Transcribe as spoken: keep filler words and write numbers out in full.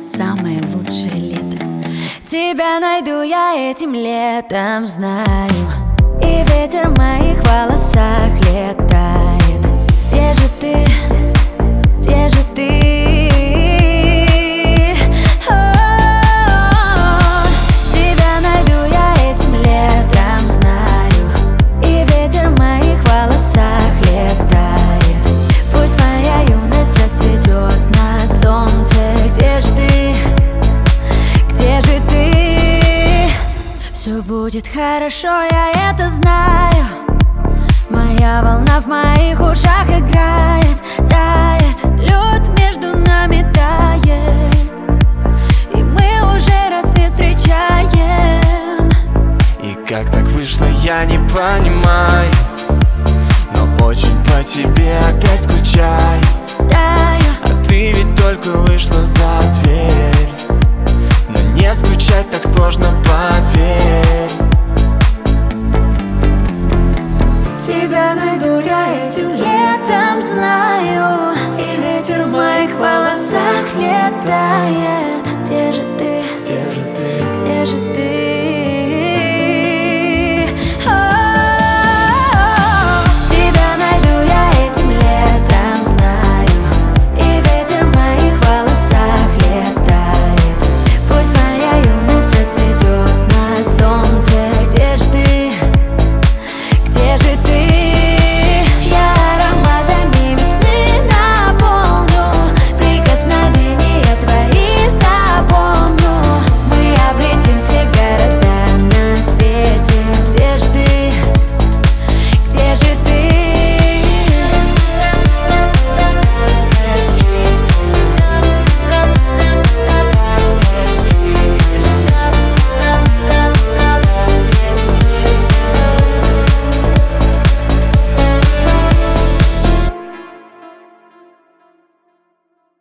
самое лучшее лето. Тебя найду я этим летом, знаю. И ветер в моих волосах летает. Где же ты? Где же ты? Все будет хорошо, я это знаю. Моя волна в моих ушах играет, тает, лед между нами тает, и мы уже рассвет встречаем. И как так вышло, я не понимаю, но очень по тебе опять скучаю. Таю. А ты ведь только вышла за дверь, но не скучать так сложно, поверь. Тебя найду я этим летом, знаю. И ветер в моих волосах летает.